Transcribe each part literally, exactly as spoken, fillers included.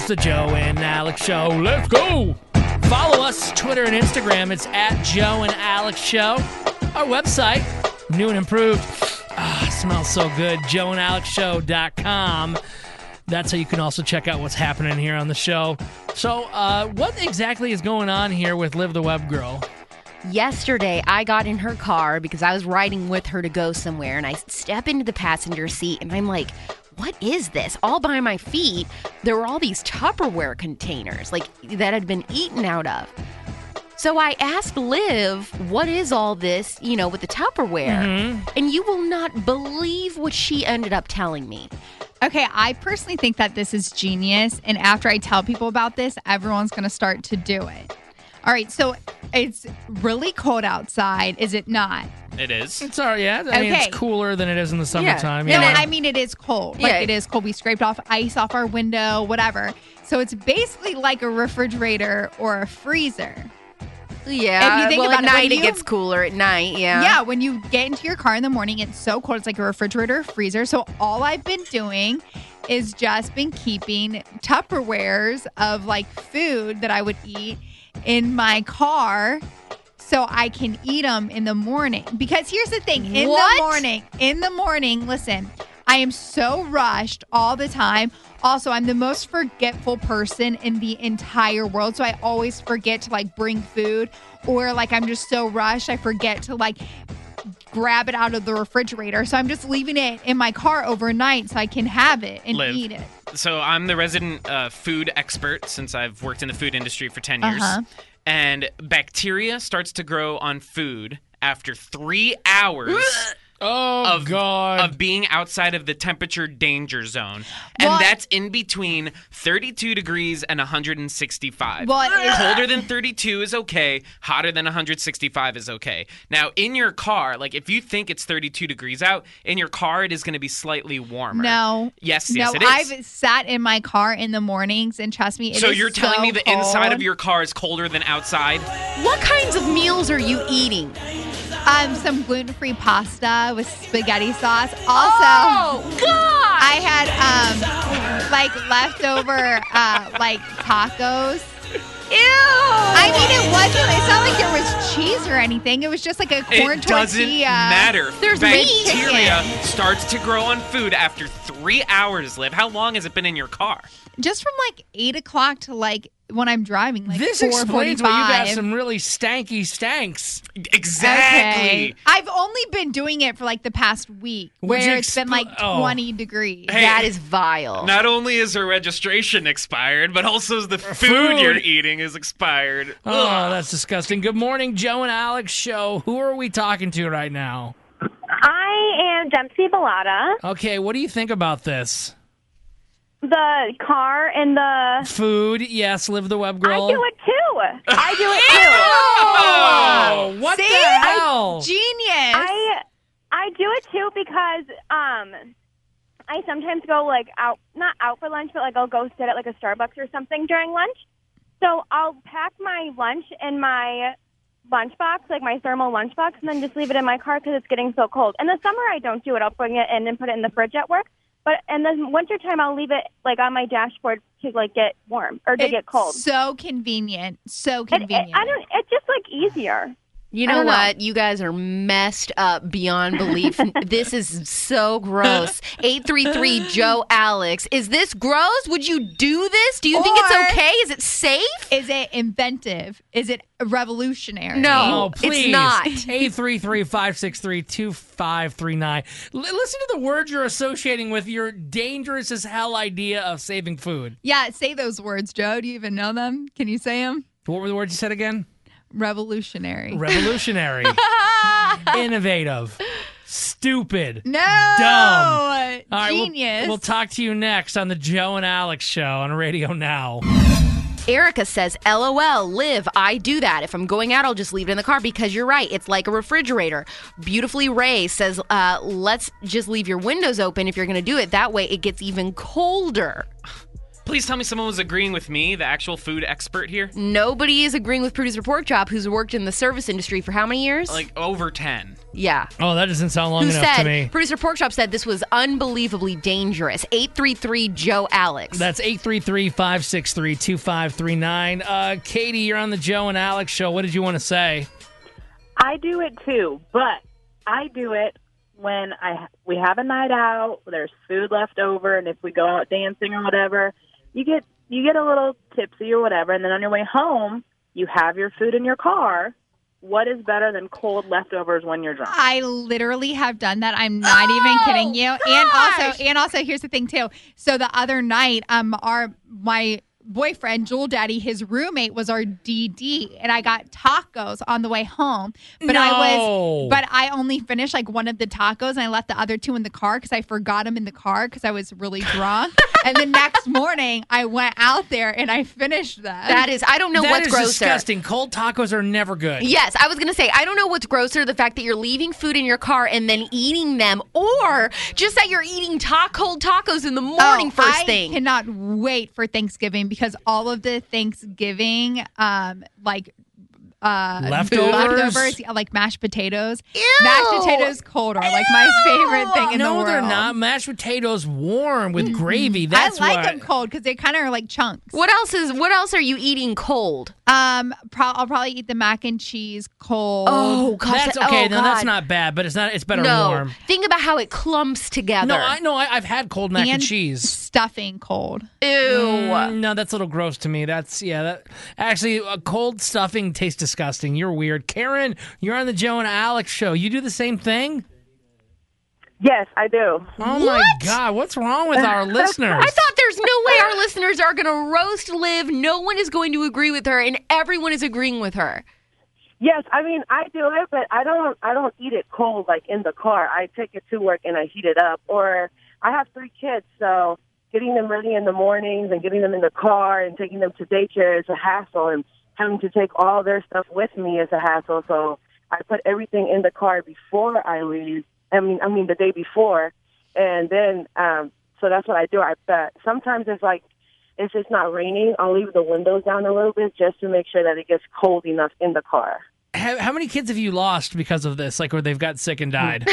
It's the Joe and Alex Show. Let's go. Follow us, Twitter and Instagram. It's at Joe and Alex Show. Our website, new and improved. Ah, smells so good. joe and alex show dot com. That's how you can also check out what's happening here on the show. So, uh, what exactly is going on here with Liv the Web Girl? Yesterday, I got in her car because I was riding with her to go somewhere, and I step into the passenger seat, and I'm like, what is this? All by my feet, there were all these Tupperware containers, like, that had been eaten out of. So I asked Liv, what is all this, you know, with the Tupperware? Mm-hmm. And you will not believe what she ended up telling me. Okay, I personally think that this is genius. And after I tell people about this, everyone's going to start to do it. All right, so it's really cold outside, is it not? It is. It's all right, yeah. I mean, Okay. it's cooler than it is in the summertime. Yeah. No, yeah. I mean, it is cold. Like, Yeah. it is cold. We scraped off ice off our window, whatever. So it's basically like a refrigerator or a freezer. Yeah, If you think well, about at it, when night it you- gets cooler at night, yeah. Yeah, when you get into your car in the morning, it's so cold. It's like a refrigerator, freezer. So all I've been doing is just been keeping Tupperwares of like food that I would eat in my car so I can eat them in the morning. Because here's the thing. In What? the morning, in the morning, listen, I am so rushed all the time. Also, I'm the most forgetful person in the entire world. So I always forget to like bring food, or like I'm just so rushed, I forget to like grab it out of the refrigerator. So I'm just leaving it in my car overnight so I can have it and Liv. eat it. So I'm the resident uh, food expert since I've worked in the food industry for ten years. Uh-huh. And bacteria starts to grow on food after three hours Oh, of, God. of being outside of the temperature danger zone. And Well- that's in between thirty-two degrees and one hundred sixty-five. Well, it- Colder than thirty-two is okay. Hotter than one hundred sixty-five is okay. Now, in your car, like if you think it's thirty-two degrees out, in your car it is going to be slightly warmer. No. Yes, yes, no, it is. I've sat in my car in the mornings, and trust me, it so is you're telling so me the inside cold. of your car is colder than outside? What kinds of meals are you eating? Um, some gluten-free pasta with spaghetti sauce. Also, Oh, God! I had um, like leftover uh, like tacos. Ew! I mean, it wasn't. It's not like there was cheese or anything. It was just like a corn It doesn't tortilla. matter. There's Bacteria meat. starts to grow on food after three hours, Liv. How long has it been in your car? Just from like eight o'clock to like when I'm driving, like This four explains why you got forty-five. some really stanky stanks. Exactly. Okay. I've only been doing it for like the past week, Would you where it's been expl- like oh. twenty degrees. Hey, That is vile. Not only is her registration expired, but also the food, Food. you're eating is expired. Oh, Ugh. that's disgusting. Good morning, Joe and Alex Show. Who are we talking to right now? I am Dempsey Bellata. Okay, what do you think about this? The car and the... Food, yes, Liv the Web Girl. I do it too. I do it too. Oh, what See? the hell? Genius. I I do it too because um I sometimes go like out, not out for lunch, but like I'll go sit at like a Starbucks or something during lunch. So I'll pack my lunch in my lunchbox, like my thermal lunchbox, and then just leave it in my car because it's getting so cold. In the summer, I don't do it. I'll bring it in and put it in the fridge at work. But in the wintertime, I'll leave it like on my dashboard to like get warm or to It's get cold. So convenient. So It- it- convenient. I don't. It's just like easier. You I know don't know. what? You guys are messed up beyond belief. This is so gross. eight three three Joe Alex. Is this gross? Would you do this? Do you think Or- it's okay? Is it safe? Is it inventive? Is it revolutionary? No. Oh, please. it's not. eight three three, five six three, two five three nine. L- listen to the words you're associating with your dangerous as hell idea of saving food. Yeah, say those words, Joe. Do you even know them? Can you say them? What were the words you said again? Revolutionary. Revolutionary. Innovative. Stupid. No. Dumb. All right, we'll- Genius. We'll, talk to you next on the Joe and Alex Show on Radio Now. Erica says, LOL, Liv, I do that. If I'm going out, I'll just leave it in the car because you're right. It's like a refrigerator. Beautifully Ray says, uh, let's just leave your windows open if you're going to do it. That way it gets even colder. Please tell me someone was agreeing with me, the actual food expert here. Nobody is agreeing with producer Porkchop, who's worked in the service industry for how many years? Like over ten. Yeah. Oh, that doesn't sound long Who enough said, to me. producer Porkchop said this was unbelievably dangerous. eight three three Joe Alex. That's eight three three, five six three, two five three nine. Uh, Katie, you're on the Joe and Alex show. What did you want to say? I do it too, but I do it when I we have a night out, there's food left over, and if we go out dancing or whatever, you get you get a little tipsy or whatever, and then on your way home, you have your food in your car. What is better than cold leftovers when you're drunk? I literally have done that. I'm not Oh, even kidding you. And gosh. also, and also, here's the thing too. So the other night, um, our my boyfriend Jewel Daddy, his roommate was our D D, and I got tacos on the way home. But I No. was, but I only finished like one of the tacos, and I left the other two in the car because I forgot them in the car because I was really drunk. And the next morning, I went out there and I finished them. That is, I don't know That what's is grosser. disgusting. Cold tacos are never good. Yes, I was going to say, I don't know what's grosser, the fact that you're leaving food in your car and then eating them, or just that you're eating ta- cold tacos in the morning Oh, first I thing. cannot wait for Thanksgiving because all of the Thanksgiving, um, like uh, Leftovers? food, leftovers, yeah, like mashed potatoes, Ew. mashed potatoes cold are like my favorite thing in the no, world. they're not. Mashed potatoes warm with gravy. That's I like what them cold because they kind of are like chunks. What else is? What else are you eating cold? Um, pro- I'll probably eat the mac and cheese cold. Oh, gosh. That's that- okay. oh, no, that's God. not bad, but it's not. It's better No, warm. think about how it clumps together. No, I know. I, I've had cold mac and, And cheese. stuffing cold. Ew. Mm, no, that's a little gross to me. That's yeah. That actually, uh, cold stuffing tastes disgusting. You're weird, Karen. You're on the Joe and Alex show. You do the same thing? Yes, I do. Oh my God, what's wrong with our listeners? I thought there's no way our listeners are going to roast Liv. No one is going to agree with her, and everyone is agreeing with her. Yes, I mean I do it, but I don't. I don't eat it cold like in the car. I take it to work and I heat it up. Or I have three kids, so getting them ready in the mornings and getting them in the car and taking them to daycare is a hassle, and having to take all their stuff with me is a hassle. So I put everything in the car before I leave. I mean, I mean the day before, and then um, so that's what I do. I bet sometimes it's like if it's not raining, I'll leave the windows down a little bit just to make sure that it gets cold enough in the car. how, how many kids have you lost because of this? Like where they've got sick and died?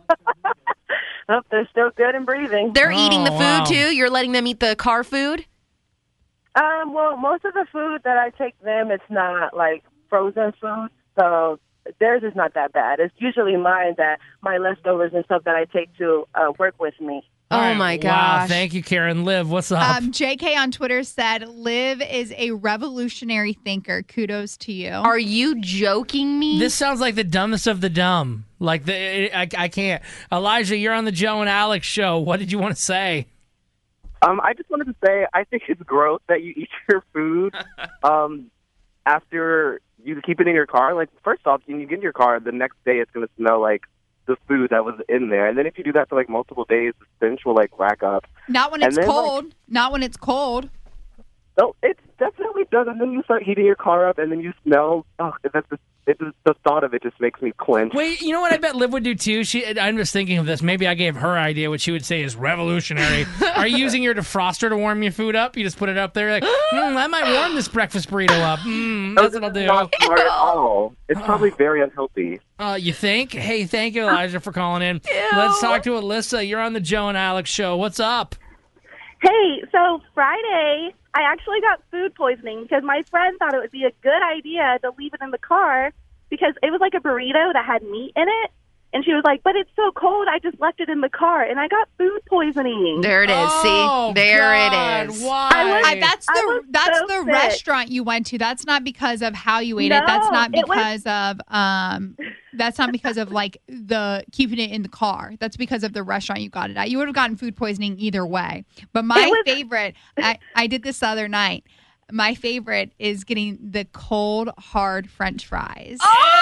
Oh, they're still good and breathing. They're eating the Oh, food wow. too. You're letting them eat the car food. Um, well, most of the food that I take them, it's not like frozen food, so theirs is not that bad. It's usually mine that my leftovers and stuff that I take to uh, work with me. Oh All right, my Wow, gosh. thank you, Karen. Liv, what's up? Um, J K on Twitter said, Liv is a revolutionary thinker. Kudos to you. Are you joking me? This sounds like the dumbest of the dumb. Like the I, I can't. Elijah, you're on the Joe and Alex show. What did you want to say? Um, I just wanted to say I think it's gross that you eat your food um, after you keep it in your car. Like, first off, when you get in your car, the next day it's going to smell like the food that was in there. And then if you do that for, like, multiple days, the stench will, like, rack up. Not when And it's then, like- cold. Not when it's cold. So it definitely does. And then you start heating your car up, and then you smell. Oh, that's just, it just, the thought of it just makes me clench. Wait, you know what I bet Liv would do too? She, I'm just thinking of this. Maybe I gave her idea. What she would say is revolutionary. Are you using your defroster to warm your food up? You just put it up there, like, mm, that might warm this breakfast burrito up. Mm, that's what I'll do. Not smart at all. It's probably very unhealthy. Uh, you think? Hey, thank you, Elijah, for calling in. Let's talk to Alyssa. You're on the Joe and Alex show. What's up? Hey, so Friday, I actually got food poisoning because my friend thought it would be a good idea to leave it in the car because it was like a burrito that had meat in it. And she was like, but it's so cold, I just left it in the car, and I got food poisoning. There it is. Oh, See? There God, it is. Why? I was- I, that's I the was that's so the sick. restaurant you went to. That's not because of how you ate it. That's No, not it was- because of um. That's not because of like the keeping it in the car. That's because of the restaurant you got it at. You would have gotten food poisoning either way. But my It was- favorite, I, I did this the other night. My favorite is getting the cold hard French fries.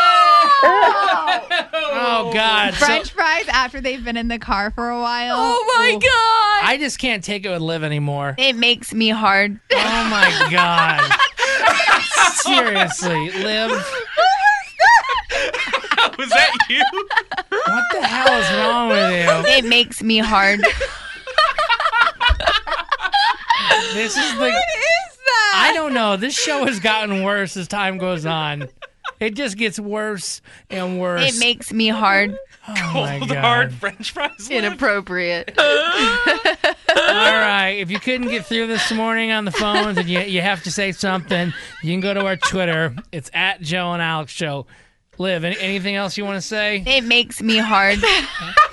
Oh, God. So- French fries after they've been in the car for a while. Oh my God. I just can't take it with Liv anymore. It makes me hard. Oh, my God. Seriously, Liv, Was that you? what the hell is wrong with you? It makes me hard. This is the. What is that? I don't know. This show has gotten worse as time goes on. It just gets worse and worse. It makes me hard. Oh my Cold God. hard French fries. Liv. Inappropriate. All right. If you couldn't get through this morning on the phones and you, you have to say something, you can go to our Twitter. It's at Joe and Alex Show. Liv, any, anything else you want to say? It makes me hard.